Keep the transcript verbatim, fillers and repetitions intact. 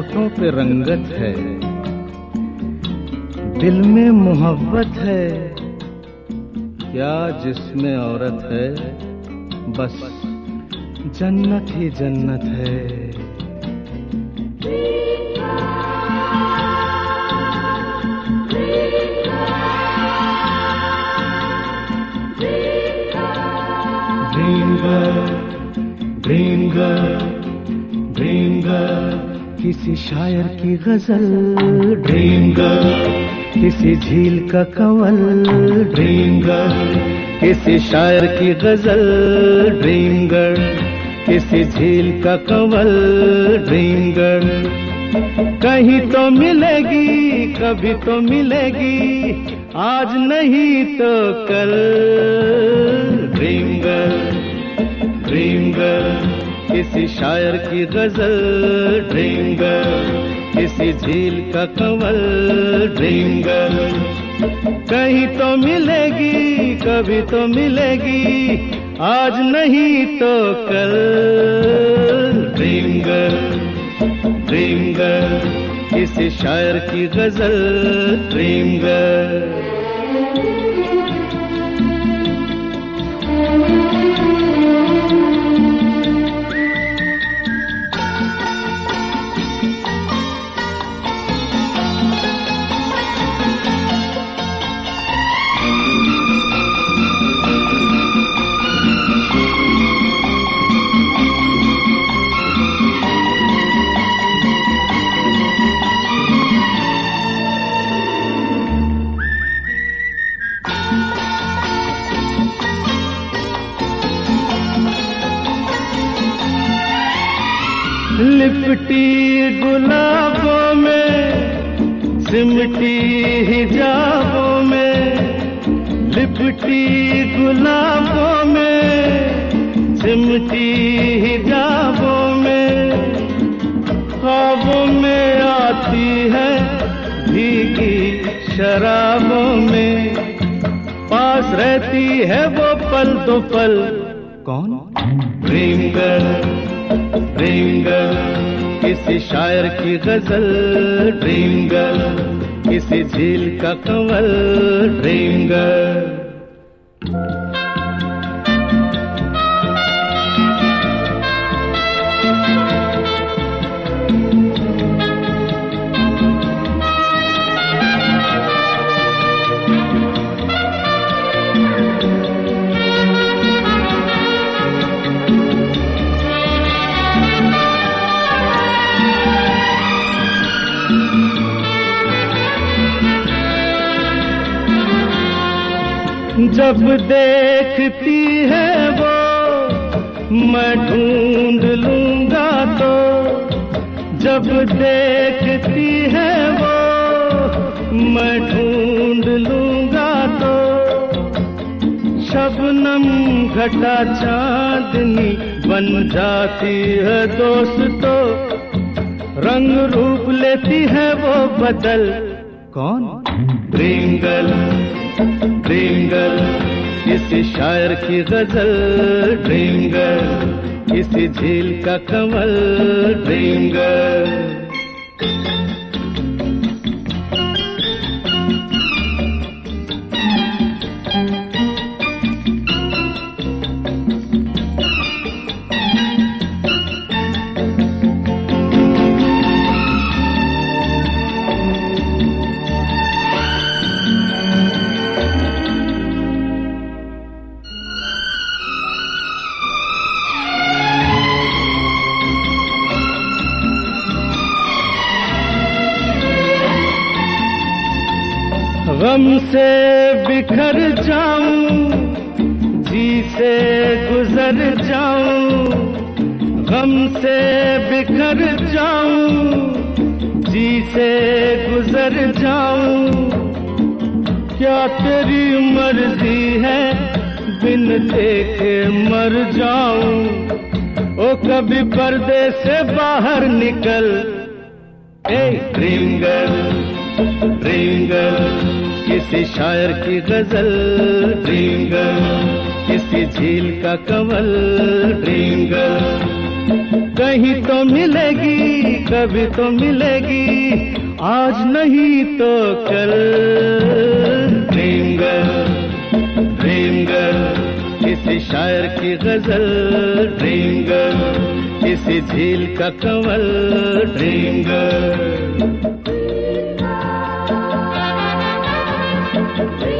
होठों पे रंगत है, दिल में मोहब्बत है, क्या जिसमें औरत है, बस जन्नत ही जन्नत है। Dream girl, dream girl, dream girl, किसी शायर की गजल, ड्रीम गर्ल, किसी झील का कंवल, ड्रीम गर्ल, किसी शायर की गजल, ड्रीम गर्ल, किसी झील का कंवल, ड्रीम गर्ल। कहीं तो मिलेगी, कभी तो मिलेगी, आज नहीं तो कल, ड्रीम गर्ल, ड्रीम गर्ल, किसी शायर की गजल, ड्रीम गर्ल, किसी झील का कंवल, ड्रीम गर्ल। कहीं तो मिलेगी, कभी तो मिलेगी, आज नहीं तो कल, ड्रीम गर्ल, ड्रीम गर्ल, किसी शायर की गजल, ड्रीम गर्ल। लिपटी गुलाबों में, सिमटी हिजाबों में, लिपटी गुलाबों में, सिमटी हिजाबों में, ख्वाबों में आती है भीगी शराबों में, पास रहती है वो पल दो पल, कौन? ड्रीम गर्ल, ड्रीम गर्ल, किसी शायर की गजल, ड्रीम गर्ल, किसी झील का कंवल, ड्रीम गर्ल। जब देखती है वो मैं ढूंढ लूंगा तो, जब देखती है वो मैं ढूंढ लूंगा तो, शबनम घटा चांदनी बन जाती है दोस्तों, रंग रूप लेती है वो बदल, कौन? ड्रीम गर्ल, ड्रीम गर्ल, किसी शायर की गजल, ड्रीम गर्ल, किसी झील का कंवल, ड्रीम गर्ल। गम से बिखर जाऊं, जी से गुजर जाऊं, गम से बिखर जाऊं, जी से गुजर जाऊं, क्या तेरी मर्जी है बिन देखे मर जाऊं, ओ कभी पर्दे से बाहर निकल, ए ड्रीम गर्ल, ड्रीम गर्ल, किसी शायर की गजल, ड्रीम गर्ल, किसी झील का कंवल, ड्रीम गर्ल, कहीं तो मिलेगी, कभी तो मिलेगी, आज नहीं तो कल। ड्रीम गर्ल, ड्रीम गर्ल, किसी शायर की गजल। ड्रीम गर्ल, किसी झील का कंवल। Dream girl.